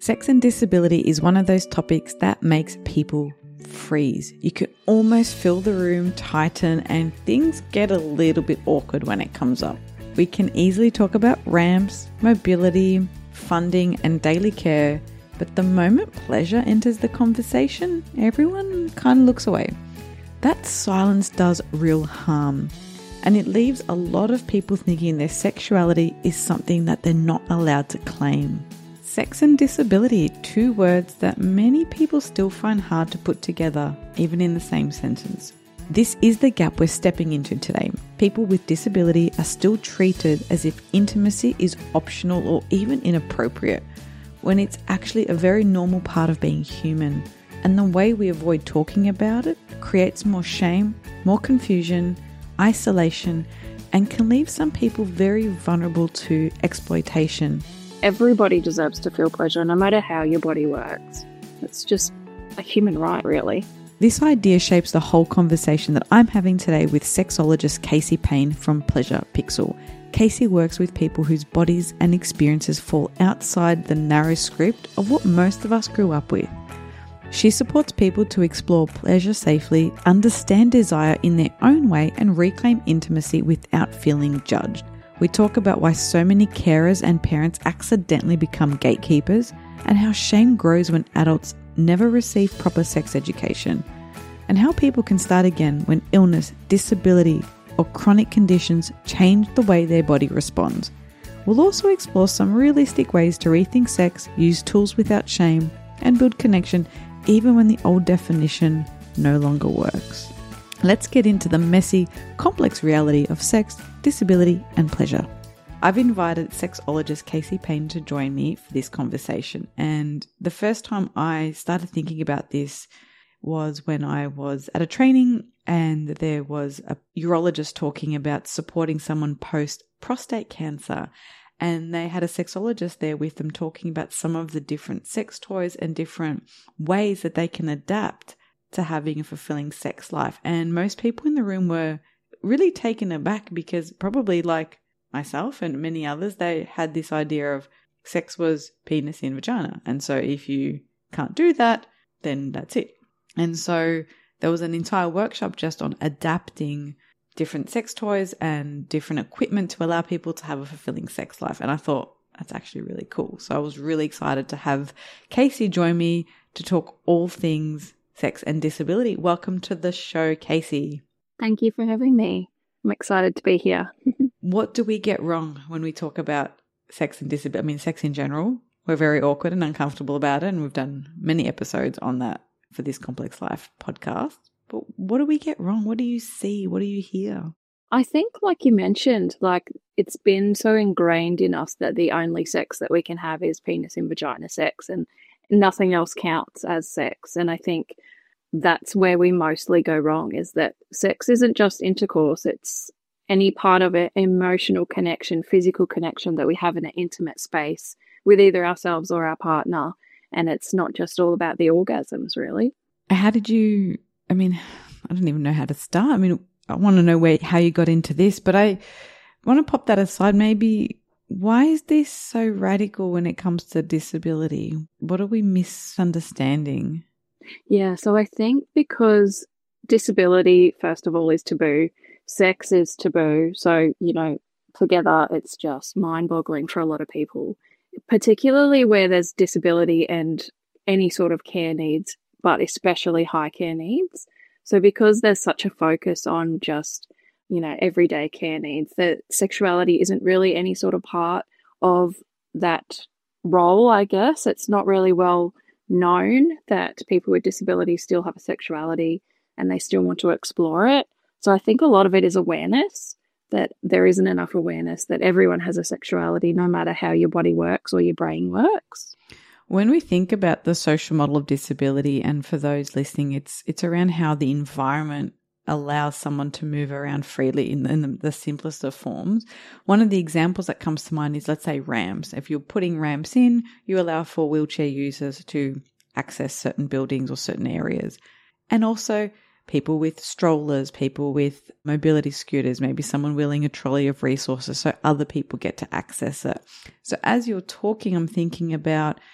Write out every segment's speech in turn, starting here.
Sex and disability is one of those topics that makes people freeze. You can almost feel the room tighten and things get a little bit awkward when it comes up. We can easily talk about ramps, mobility, funding and daily care, but the moment pleasure enters the conversation, everyone kind of looks away. That silence does real harm, and it leaves a lot of people thinking their sexuality is something that they're not allowed to claim. Sex and disability, two words that many people still find hard to put together, even in the same sentence. This is the gap we're stepping into today. People with disability are still treated as if intimacy is optional or even inappropriate, when it's actually a very normal part of being human. And the way we avoid talking about it creates more shame, more confusion, isolation, and can leave some people very vulnerable to exploitation. Everybody deserves to feel pleasure, no matter how your body works. It's just a human right, really. This idea shapes the whole conversation that I'm having today with sexologist Casey Payne from Pleasure Pixel. Casey works with people whose bodies and experiences fall outside the narrow script of what most of us grew up with. She supports people to explore pleasure safely, understand desire in their own way, and reclaim intimacy without feeling judged. We talk about why so many carers and parents accidentally become gatekeepers and how shame grows when adults never receive proper sex education, and how people can start again when illness, disability, or chronic conditions change the way their body responds. We'll also explore some realistic ways to rethink sex, use tools without shame, and build connection even when the old definition no longer works. Let's get into the messy, complex reality of sex, disability, and pleasure. I've invited sexologist Casey Payne to join me for this conversation. And the first time I started thinking about this was when I was at a training and there was a urologist talking about supporting someone post prostate cancer. And they had a sexologist there with them talking about some of the different sex toys and different ways that they can adapt to having a fulfilling sex life. And most people in the room were really taken aback because, probably like myself and many others, they had this idea of sex was penis in vagina. And so if you can't do that, then that's it. And so there was an entire workshop just on adapting different sex toys and different equipment to allow people to have a fulfilling sex life. And I thought that's actually really cool. So I was really excited to have Casey join me to talk all things sex and disability. Welcome to the show, Casey. Thank you for having me. I'm excited to be here. What do we get wrong when we talk about sex and disability? I mean, sex in general. We're very awkward and uncomfortable about it, and we've done many episodes on that for this Complex Life podcast. But what do we get wrong? What do you see? What do you hear? I think, like you mentioned, it's been so ingrained in us that the only sex that we can have is penis in vagina sex, and nothing else counts as sex. And I think that's where we mostly go wrong, is that sex isn't just intercourse. It's any part of it, emotional connection, physical connection that we have in an intimate space with either ourselves or our partner. And it's not just all about the orgasms, really. How did you, I don't even know how to start. I want to know how you got into this, but I want to pop that aside. Maybe, why is this so radical when it comes to disability? What are we misunderstanding? Yeah, so I think because disability, first of all, is taboo. Sex is taboo. So, together it's just mind-boggling for a lot of people, particularly where there's disability and any sort of care needs, but especially high care needs. So because there's such a focus on just, everyday care needs, that sexuality isn't really any sort of part of that role, I guess. It's not really well known that people with disabilities still have a sexuality and they still want to explore it. So I think a lot of it is awareness, that there isn't enough awareness that everyone has a sexuality, no matter how your body works or your brain works. When we think about the social model of disability, and for those listening, it's around how the environment allows someone to move around freely in the simplest of forms. One of the examples that comes to mind is, let's say, ramps. If you're putting ramps in, you allow for wheelchair users to access certain buildings or certain areas. And also people with strollers, people with mobility scooters, maybe someone wheeling a trolley of resources so other people get to access it. So as you're talking, I'm thinking about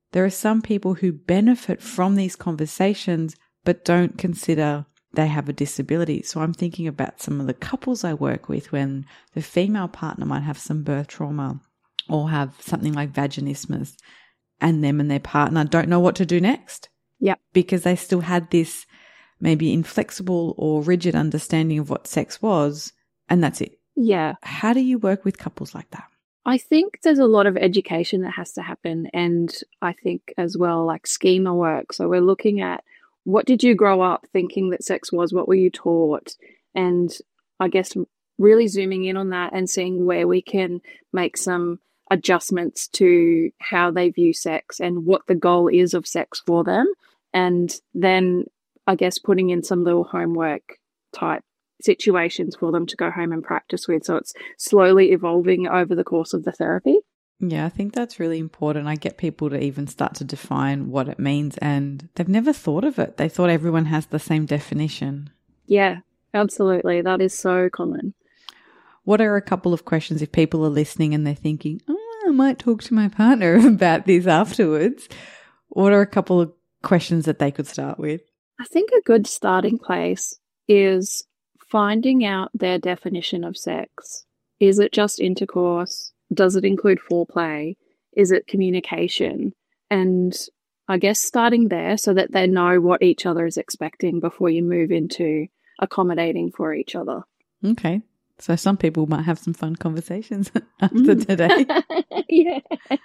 there are some people who benefit from these conversations but don't consider they have a disability. So I'm thinking about some of the couples I work with when the female partner might have some birth trauma or have something like vaginismus, and them and their partner don't know what to do next. Yeah. Because they still had this maybe inflexible or rigid understanding of what sex was, and that's it. Yeah. How do you work with couples like that? I think there's a lot of education that has to happen, and I think as well like schema work. So we're looking at, what did you grow up thinking that sex was? What were you taught? And I guess really zooming in on that and seeing where we can make some adjustments to how they view sex and what the goal is of sex for them. And then I guess putting in some little homework type situations for them to go home and practice with. So it's slowly evolving over the course of the therapy. Yeah, I think that's really important. I get people to even start to define what it means, and they've never thought of it. They thought everyone has the same definition. Yeah, absolutely. That is so common. What are a couple of questions if people are listening and they're thinking, oh, I might talk to my partner about this afterwards? What are a couple of questions that they could start with? I think a good starting place is finding out their definition of sex. Is it just intercourse? Does it include foreplay? Is it communication? And I guess starting there so that they know what each other is expecting before you move into accommodating for each other. Okay. So some people might have some fun conversations after today. Yeah,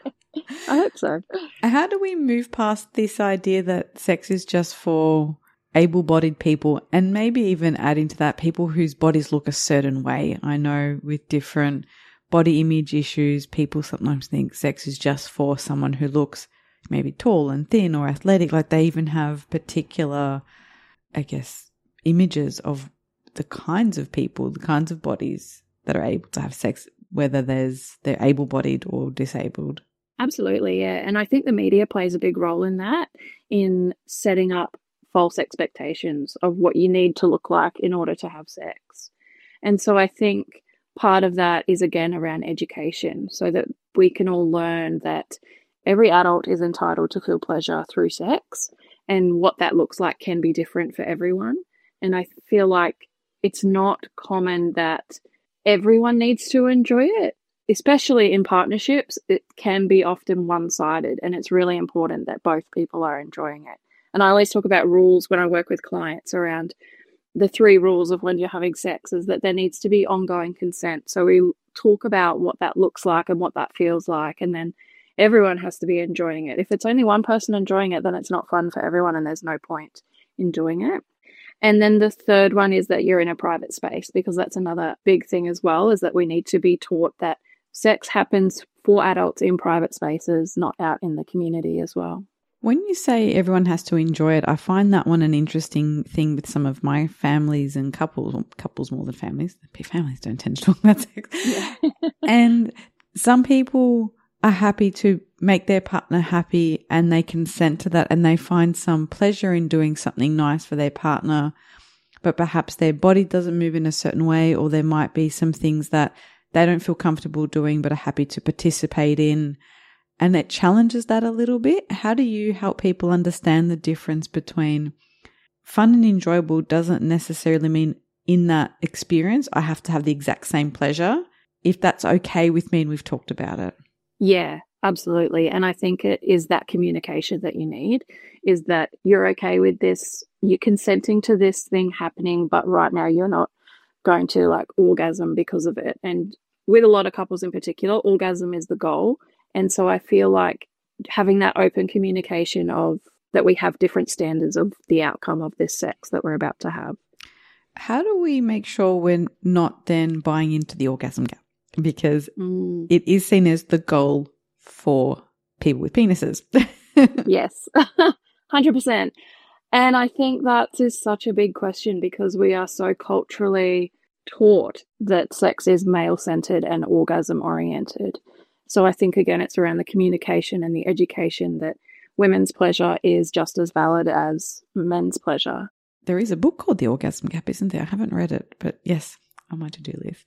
I hope so. How do we move past this idea that sex is just for able-bodied people, and maybe even adding to that people whose bodies look a certain way? I know with different body image issues, people sometimes think sex is just for someone who looks maybe tall and thin or athletic. Like they even have particular, I guess, images of the kinds of people, the kinds of bodies that are able to have sex, whether they're able-bodied or disabled. Absolutely, yeah. And I think the media plays a big role in that, in setting up false expectations of what you need to look like in order to have sex. And so I think part of that is, again, around education, so that we can all learn that every adult is entitled to feel pleasure through sex, and what that looks like can be different for everyone. And I feel like it's not common that everyone needs to enjoy it, especially in partnerships. It can be often one-sided, and it's really important that both people are enjoying it. And I always talk about rules when I work with clients around the 3 rules of when you're having sex, is that there needs to be ongoing consent. So we talk about what that looks like and what that feels like, and then everyone has to be enjoying it. If it's only one person enjoying it, then it's not fun for everyone and there's no point in doing it. And then the third one is that you're in a private space, because that's another big thing as well, is that we need to be taught that sex happens for adults in private spaces, not out in the community as well. When you say everyone has to enjoy it, I find that one an interesting thing with some of my families and couples more than families. Families don't tend to talk about sex. Yeah. And some people are happy to make their partner happy and they consent to that and they find some pleasure in doing something nice for their partner, but perhaps their body doesn't move in a certain way, or there might be some things that they don't feel comfortable doing but are happy to participate in. And it challenges that a little bit. How do you help people understand the difference between fun and enjoyable doesn't necessarily mean in that experience I have to have the exact same pleasure, if that's okay with me and we've talked about it? Yeah, absolutely. And I think it is that communication that you need, is that you're okay with this, you're consenting to this thing happening, but right now you're not going to like orgasm because of it. And with a lot of couples in particular, orgasm is the goal. And so I feel like having that open communication of that we have different standards of the outcome of this sex that we're about to have. How do we make sure we're not then buying into the orgasm gap? Because it is seen as the goal for people with penises. Yes, 100%. And I think that is such a big question, because we are so culturally taught that sex is male-centered and orgasm-oriented. So I think, again, it's around the communication and the education that women's pleasure is just as valid as men's pleasure. There is a book called The Orgasm Gap, isn't there? I haven't read it, but yes, on my to-do list.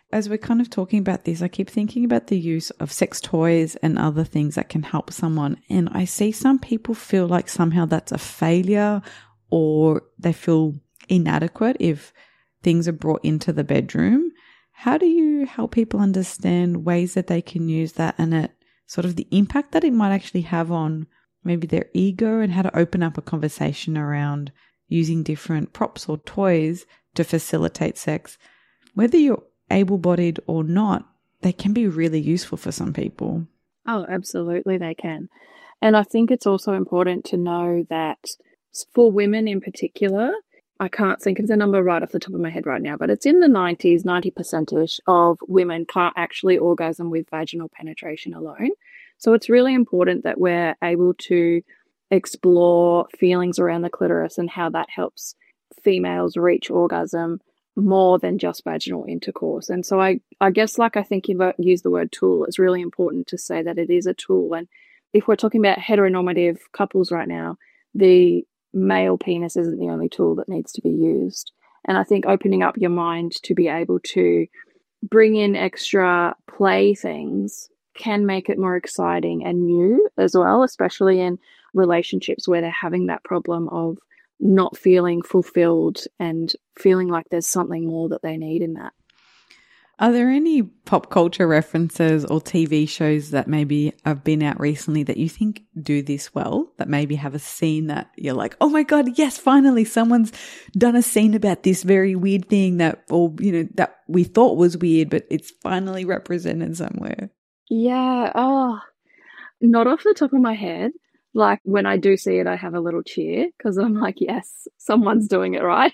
As we're kind of talking about this, I keep thinking about the use of sex toys and other things that can help someone. And I see some people feel like somehow that's a failure, or they feel inadequate if things are brought into the bedroom. How do you help people understand ways that they can use that, and it sort of the impact that it might actually have on maybe their ego, and how to open up a conversation around using different props or toys to facilitate sex? Whether you're able-bodied or not, they can be really useful for some people. Oh, absolutely they can. And I think it's also important to know that for women in particular, I can't think of the number right off the top of my head right now, but it's in the 90s, 90%-ish of women can't actually orgasm with vaginal penetration alone. So it's really important that we're able to explore feelings around the clitoris and how that helps females reach orgasm more than just vaginal intercourse. And so I guess, like, I think you use the word tool, it's really important to say that it is a tool. And if we're talking about heteronormative couples right now, the male penis isn't the only tool that needs to be used. And I think opening up your mind to be able to bring in extra play things can make it more exciting and new as well, especially in relationships where they're having that problem of not feeling fulfilled and feeling like there's something more that they need in that. Are there any pop culture references or TV shows that maybe have been out recently that you think do this well, that maybe have a scene that you're like, oh my God, yes, finally someone's done a scene about this very weird thing that, or, you know, that we thought was weird, but it's finally represented somewhere? Yeah. Oh, not off the top of my head. Like, when I do see it, I have a little cheer because I'm like, yes, someone's doing it right.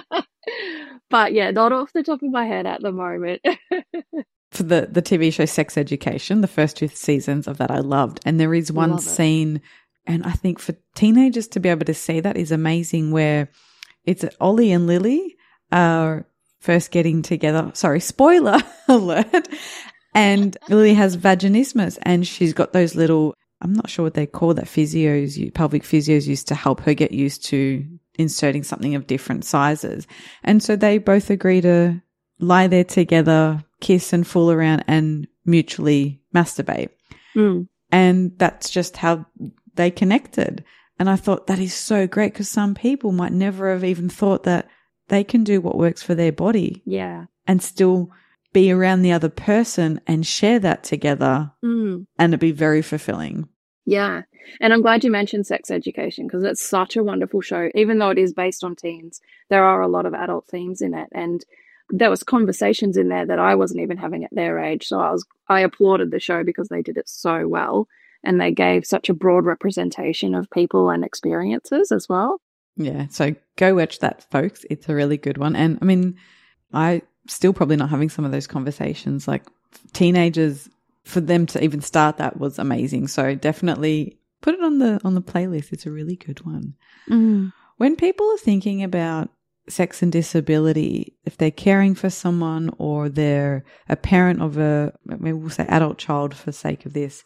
But yeah, not off the top of my head at the moment. For the TV show Sex Education, the first 2 seasons of that I loved. And there is one scene, and I think for teenagers to be able to see that is amazing, where it's Ollie and Lily are first getting together. Sorry, spoiler alert. And Lily has vaginismus, and she's got those little, I'm not sure what they call that, pelvic physios used to help her get used to inserting something of different sizes. And so they both agree to lie there together, kiss and fool around and mutually masturbate. And that's just how they connected. And I thought that is so great, because some people might never have even thought that they can do what works for their body. Yeah. And still be around the other person and share that together, and it'd be very fulfilling. Yeah. And I'm glad you mentioned Sex Education, because it's such a wonderful show. Even though it is based on teens, there are a lot of adult themes in it. And there was conversations in there that I wasn't even having at their age. So I applauded the show because they did it so well. And they gave such a broad representation of people and experiences as well. Yeah. So go watch that, folks. It's a really good one. And I mean, I still probably not having some of those conversations, like teenagers, for them to even start that was amazing. So definitely put it on the playlist. It's a really good one. When people are thinking about sex and disability, if they're caring for someone or they're a parent of maybe we'll say adult child for sake of this,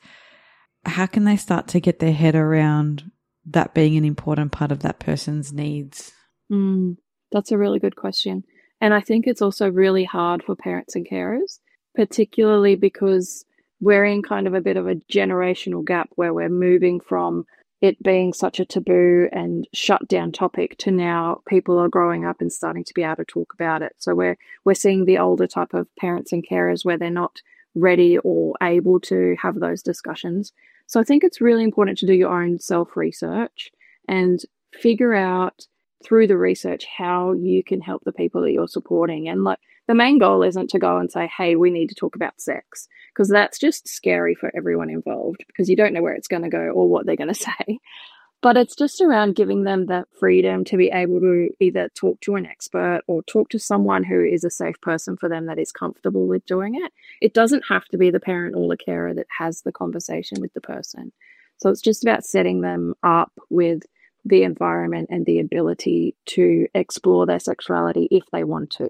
how can they start to get their head around that being an important part of that person's needs? That's a really good question. And I think it's also really hard for parents and carers, particularly because we're in kind of a bit of a generational gap where we're moving from it being such a taboo and shut down topic to now people are growing up and starting to be able to talk about it. So we're seeing the older type of parents and carers where they're not ready or able to have those discussions. So I think it's really important to do your own self-research and figure out through the research how you can help the people that you're supporting. And like, the main goal isn't to go and say, hey, we need to talk about sex, because that's just scary for everyone involved, because you don't know where it's going to go or what they're going to say. But it's just around giving them that freedom to be able to either talk to an expert or talk to someone who is a safe person for them that is comfortable with doing it. It doesn't have to be the parent or the carer that has the conversation with the person. So it's just about setting them up with the environment and the ability to explore their sexuality if they want to.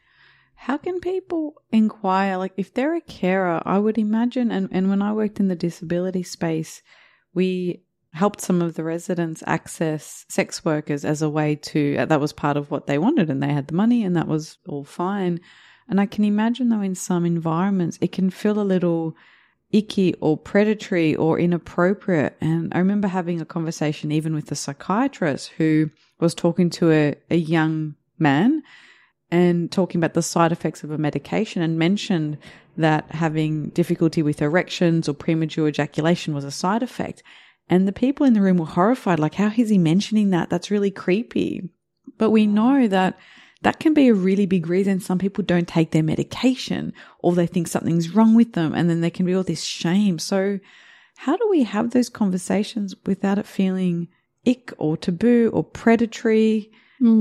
How can people inquire? Like, if they're a carer, I would imagine, and when I worked in the disability space, we helped some of the residents access sex workers as a way to, that was part of what they wanted, and they had the money and that was all fine. And I can imagine, though, in some environments, it can feel a little icky or predatory or inappropriate. And I remember having a conversation even with a psychiatrist who was talking to a young man and talking about the side effects of a medication, and mentioned that having difficulty with erections or premature ejaculation was a side effect. And the people in the room were horrified, like, how is he mentioning that? That's really creepy. But we know that that can be a really big reason some people don't take their medication, or they think something's wrong with them, and then there can be all this shame. So how do we have those conversations without it feeling ick or taboo or predatory,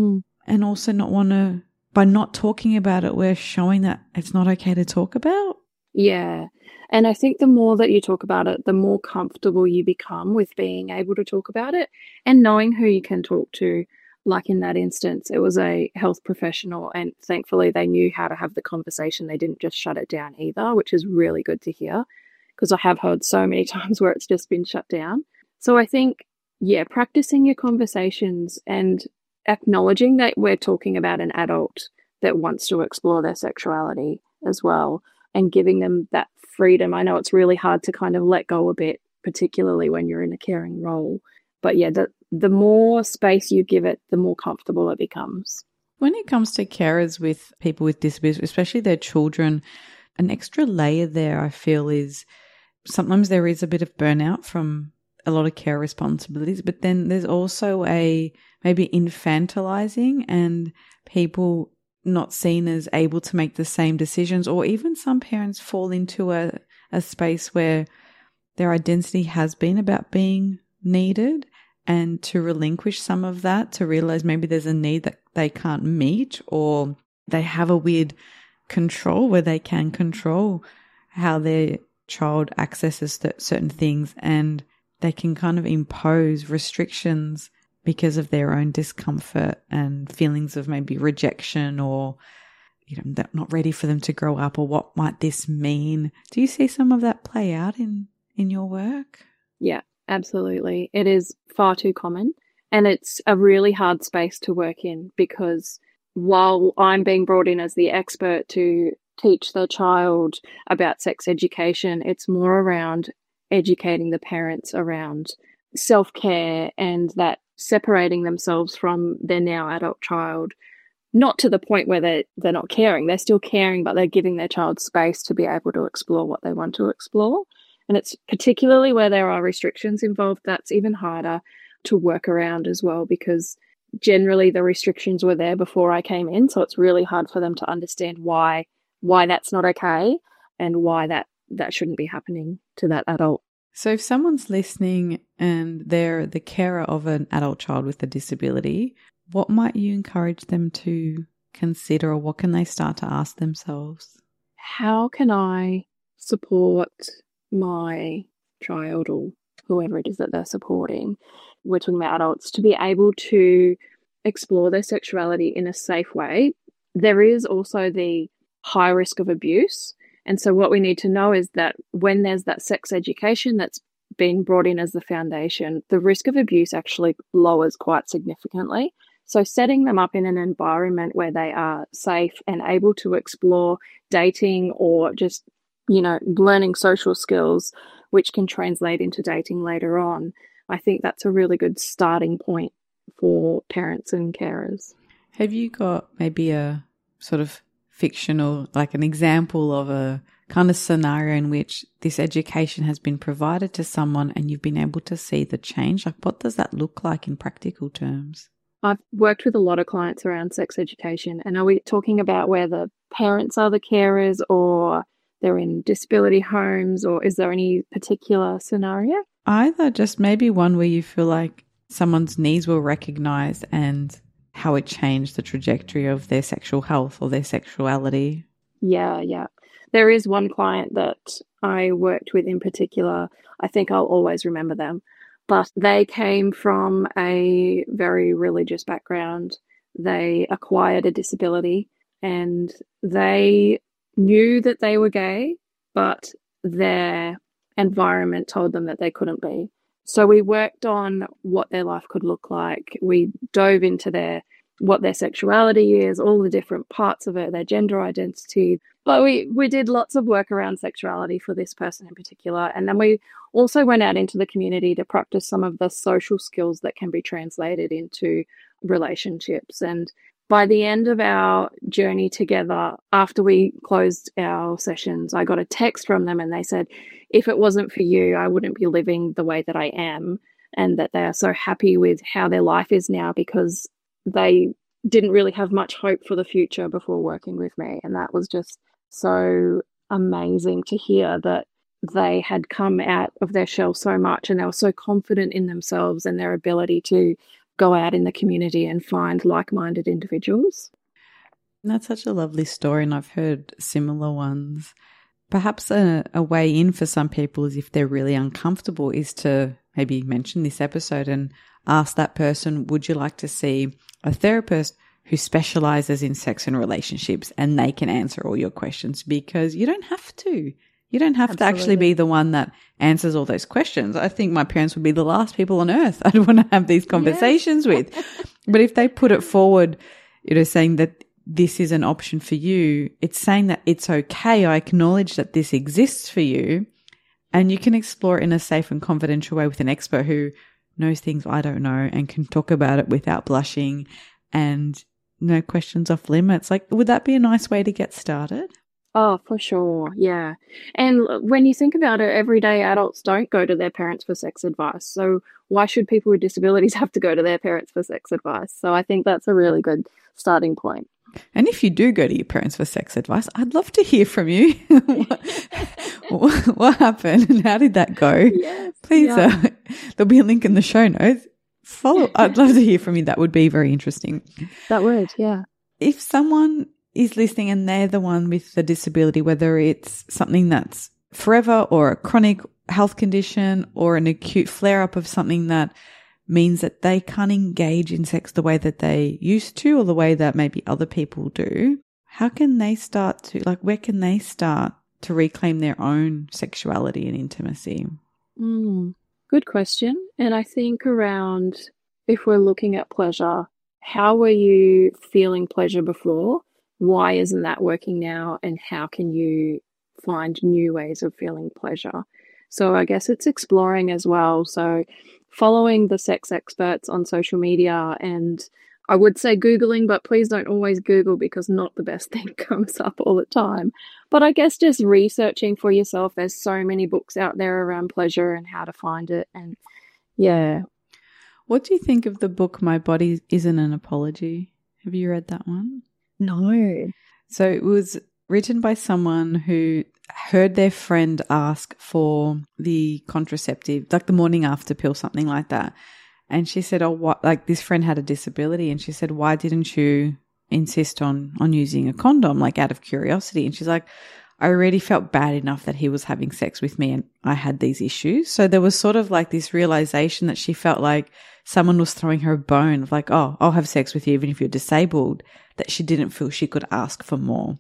and also not want to, by not talking about it, we're showing that it's not okay to talk about? Yeah. And I think the more that you talk about it, the more comfortable you become with being able to talk about it and knowing who you can talk to. Like in that instance, it was a health professional, and thankfully they knew how to have the conversation. They didn't just shut it down either, which is really good to hear, because I have heard so many times where it's just been shut down. So I think, yeah, practicing your conversations and acknowledging that we're talking about an adult that wants to explore their sexuality as well, and giving them that freedom. I know it's really hard to kind of let go a bit, particularly when you're in a caring role. But yeah, the more space you give it, the more comfortable it becomes. When it comes to carers with people with disabilities, especially their children, an extra layer there, I feel, is sometimes there is a bit of burnout from a lot of care responsibilities, but then there's also a maybe infantilizing and people not seen as able to make the same decisions, or even some parents fall into a space where their identity has been about being needed, and to relinquish some of that, to realize maybe there's a need that they can't meet, or they have a weird control where they can control how their child accesses certain things, and they can kind of impose restrictions because of their own discomfort and feelings of maybe rejection, or, you know, they're not ready for them to grow up, or what might this mean? Do you see some of that play out in your work? Yeah, absolutely. It is far too common, and it's a really hard space to work in, because while I'm being brought in as the expert to teach the child about sex education, it's more around educating the parents around self-care, and that separating themselves from their now adult child, not to the point where they're not caring. They're still caring, but they're giving their child space to be able to explore what they want to explore. And it's particularly where there are restrictions involved, that's even harder to work around as well, because generally the restrictions were there before I came in. So it's really hard for them to understand why that's not okay, and why that shouldn't be happening to that adult. So if someone's listening and they're the carer of an adult child with a disability, what might you encourage them to consider, or what can they start to ask themselves? How can I support my child, or whoever it is that they're supporting? We're talking about adults, to be able to explore their sexuality in a safe way. There is also the high risk of abuse. And so what we need to know is that when there's that sex education that's being brought in as the foundation, the risk of abuse actually lowers quite significantly. So setting them up in an environment where they are safe and able to explore dating, or just, you know, learning social skills, which can translate into dating later on, I think that's a really good starting point for parents and carers. Have you got maybe a sort of fictional, like an example of a kind of scenario in which this education has been provided to someone and you've been able to see the change? Like, what does that look like in practical terms? I've worked with a lot of clients around sex education. And are we talking about where the parents are the carers, or they're in disability homes, or is there any particular scenario? Either, just maybe one where you feel like someone's needs were recognized and how it changed the trajectory of their sexual health or their sexuality. Yeah. There is one client that I worked with in particular. I think I'll always remember them. But they came from a very religious background. They acquired a disability, and they knew that they were gay, but their environment told them that they couldn't be. So we worked on what their life could look like. We dove into their what their sexuality is, all the different parts of it, their gender identity. But we did lots of work around sexuality for this person in particular. And then we also went out into the community to practice some of the social skills that can be translated into relationships. And by the end of our journey together, after we closed our sessions, I got a text from them and they said, if it wasn't for you, I wouldn't be living the way that I am, and that they are so happy with how their life is now because they didn't really have much hope for the future before working with me. And that was just so amazing to hear, that they had come out of their shell so much and they were so confident in themselves and their ability to go out in the community and find like-minded individuals. That's such a lovely story, and I've heard similar ones. Perhaps a way in for some people is, if they're really uncomfortable, is to maybe mention this episode and ask that person, would you like to see a therapist who specializes in sex and relationships, and they can answer all your questions, because you don't have to. You don't have to actually be the one that answers all those questions. I think my parents would be the last people on earth I'd want to have these conversations with. But if they put it forward, saying that this is an option for you, it's saying that it's okay. I acknowledge that this exists for you, and you can explore it in a safe and confidential way with an expert who knows things I don't know and can talk about it without blushing, and no questions off limits. Like, would that be a nice way to get started? Oh, for sure. Yeah. And when you think about it, everyday adults don't go to their parents for sex advice. So why should people with disabilities have to go to their parents for sex advice? So I think that's a really good starting point. And if you do go to your parents for sex advice, I'd love to hear from you. what happened and how did that go? Yes, Please, there'll be a link in the show notes. I'd love to hear from you. That would be very interesting. That would, yeah. If someone is listening and they're the one with the disability, whether it's something that's forever or a chronic health condition or an acute flare-up of something that means that they can't engage in sex the way that they used to, or the way that maybe other people do, how can they start to, where can they start to reclaim their own sexuality and intimacy? Good question. And I think around, if we're looking at pleasure, how were you feeling pleasure before? Why isn't that working now? And how can you find new ways of feeling pleasure? So I guess it's exploring as well. So following the sex experts on social media, and I would say Googling, but please don't always Google, because not the best thing comes up all the time. But I guess just researching for yourself. There's so many books out there around pleasure and how to find it. And yeah. What do you think of the book My Body Isn't an Apology? Have you read that one? No. So it was written by someone who heard their friend ask for the contraceptive, like the morning after pill, something like that. And she said, this friend had a disability. And she said, why didn't you insist on using a condom, out of curiosity? And she's like, I already felt bad enough that he was having sex with me and I had these issues. So there was sort of this realization that she felt like someone was throwing her a bone of I'll have sex with you even if you're disabled, that she didn't feel she could ask for more.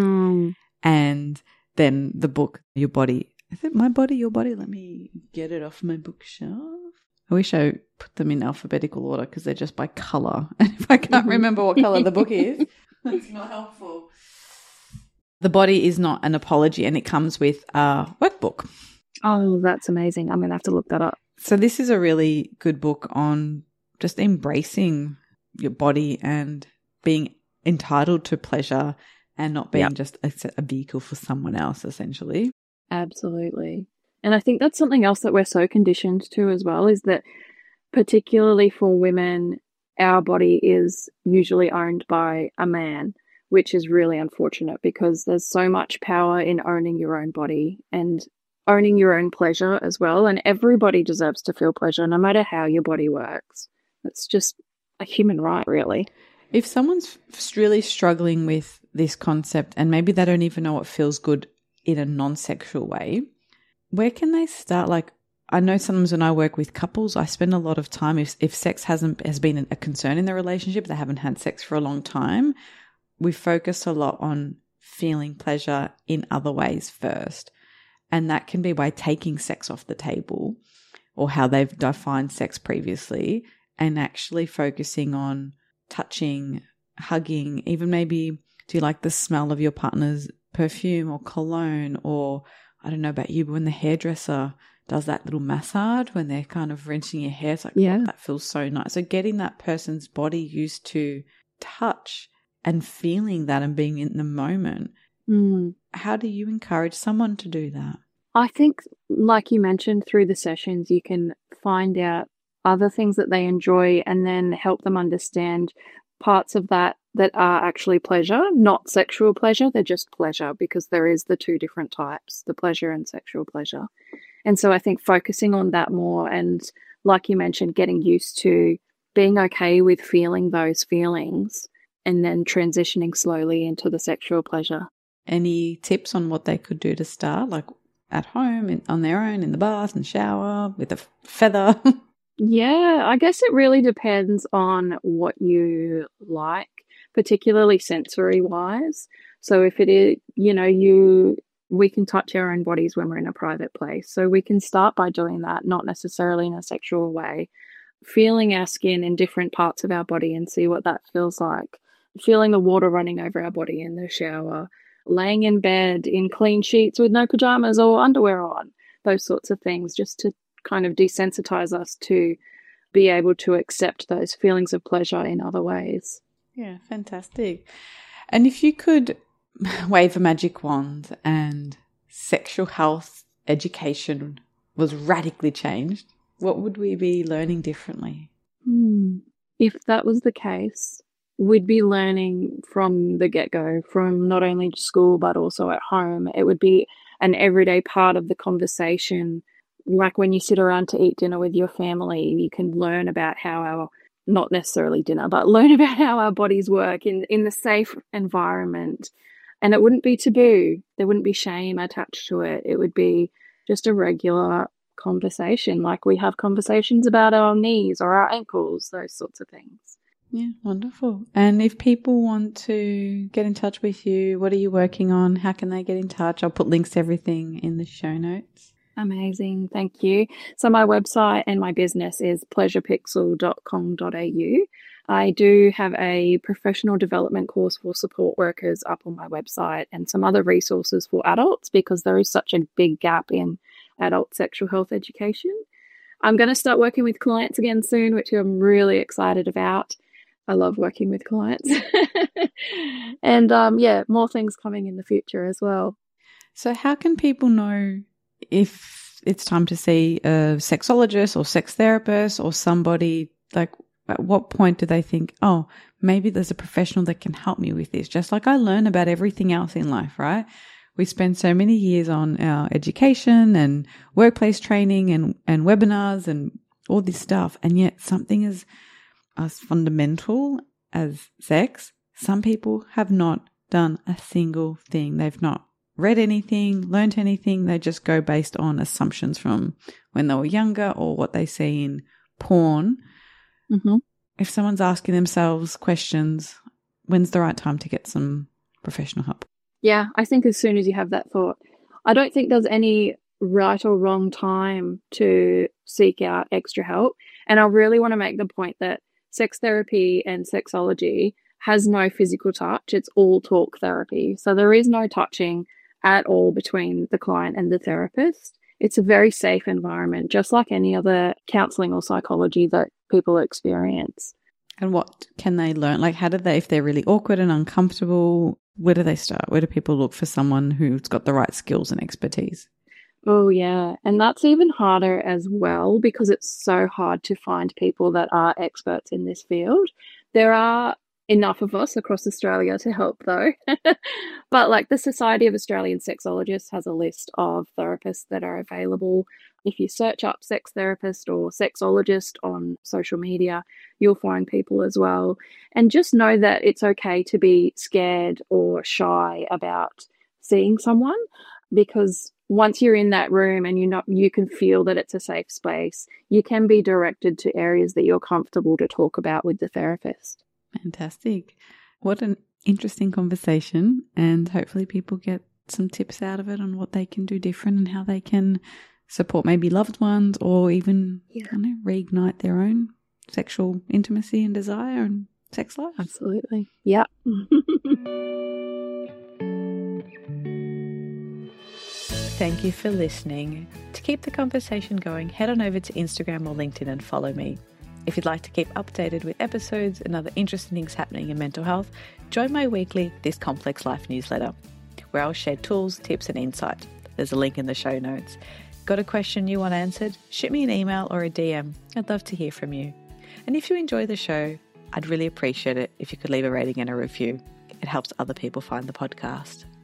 And then the book, Your Body, is it My Body, Your Body? Let me get it off my bookshelf. I wish I put them in alphabetical order because they're just by colour. And if I can't remember what colour the book is, that's not helpful. The Body Is Not an Apology, and it comes with a workbook. Oh, that's amazing. I'm going to have to look that up. So this is a really good book on just embracing your body and being entitled to pleasure and not being just a vehicle for someone else, essentially. Absolutely. And I think that's something else that we're so conditioned to as well, is that particularly for women, our body is usually owned by a man, which is really unfortunate because there's so much power in owning your own body and owning your own pleasure as well. And everybody deserves to feel pleasure no matter how your body works. It's just a human right, really. If someone's really struggling with this concept and maybe they don't even know what feels good in a non-sexual way, where can they start? I know sometimes when I work with couples, I spend a lot of time, if sex has been a concern in the relationship, they haven't had sex for a long time, we focus a lot on feeling pleasure in other ways first. And that can be by taking sex off the table or how they've defined sex previously and actually focusing on touching, hugging, even maybe do you like the smell of your partner's perfume or cologne, or I don't know about you, but when the hairdresser does that little massage when they're kind of rinsing your hair, it's like, Yeah. oh, that feels so nice. So getting that person's body used to touch and feeling that and being in the moment. How do you encourage someone to do that? I think, like you mentioned, through the sessions, you can find out other things that they enjoy and then help them understand parts of that are actually pleasure, not sexual pleasure. They're just pleasure, because there is the two different types, the pleasure and sexual pleasure. And so I think focusing on that more and, like you mentioned, getting used to being okay with feeling those feelings and then transitioning slowly into the sexual pleasure. Any tips on what they could do to start, like at home, on their own, in the bath and shower, with a feather? Yeah, I guess it really depends on what you like, particularly sensory wise. So if it is, we can touch our own bodies when we're in a private place. So we can start by doing that, not necessarily in a sexual way, feeling our skin in different parts of our body and see what that feels like, feeling the water running over our body in the shower, laying in bed in clean sheets with no pajamas or underwear on, those sorts of things, just to kind of desensitize us to be able to accept those feelings of pleasure in other ways. Yeah, fantastic. And if you could wave a magic wand and sexual health education was radically changed, what would we be learning differently? If that was the case, we'd be learning from the get-go, from not only school but also at home. It would be an everyday part of the conversation. Like when you sit around to eat dinner with your family, you can learn about how not necessarily dinner, but learn about how our bodies work in the safe environment. And it wouldn't be taboo. There wouldn't be shame attached to it. It would be just a regular conversation, like we have conversations about our knees or our ankles, those sorts of things. Yeah, wonderful. And if people want to get in touch with you, what are you working on? How can they get in touch? I'll put links to everything in the show notes. Amazing. Thank you. So my website and my business is pleasurepixel.com.au. I do have a professional development course for support workers up on my website and some other resources for adults, because there is such a big gap in adult sexual health education. I'm going to start working with clients again soon, which I'm really excited about. I love working with clients. And more things coming in the future as well. So how can people know if it's time to see a sexologist or sex therapist or somebody? Like, at what point do they think, oh, maybe there's a professional that can help me with this? Just like I learn about everything else in life, right? We spend so many years on our education and workplace training and webinars and all this stuff. And yet something as fundamental as sex, some people have not done a single thing. They've not read anything, learned anything. They just go based on assumptions from when they were younger or what they see in porn. Mm-hmm. If someone's asking themselves questions, when's the right time to get some professional help? Yeah, I think as soon as you have that thought. I don't think there's any right or wrong time to seek out extra help. And I really want to make the point that sex therapy and sexology has no physical touch. It's all talk therapy. So there is no touching at all between the client and the therapist. It's a very safe environment, just like any other counseling or psychology that people experience. And what can they learn? Like, how do they, if they're really awkward and uncomfortable, where do they start? Where do people look for someone who's got the right skills and expertise? Oh, yeah. And that's even harder as well, because it's so hard to find people that are experts in this field. There are enough of us across Australia to help, though. But like the Society of Australian Sexologists has a list of therapists that are available. If you search up sex therapist or sexologist on social media, you'll find people as well. And just know that it's okay to be scared or shy about seeing someone, because once you're in that room and you can feel that it's a safe space, you can be directed to areas that you're comfortable to talk about with the therapist. Fantastic. What an interesting conversation, and hopefully people get some tips out of it on what they can do different and how they can support maybe loved ones or even reignite their own sexual intimacy and desire and sex life. Absolutely. Yeah. Thank you for listening. To keep the conversation going, head on over to Instagram or LinkedIn and follow me. If you'd like to keep updated with episodes and other interesting things happening in mental health, join my weekly This Complex Life newsletter, where I'll share tools, tips and insight. There's a link in the show notes. Got a question you want answered? Shoot me an email or a DM. I'd love to hear from you. And if you enjoy the show, I'd really appreciate it if you could leave a rating and a review. It helps other people find the podcast.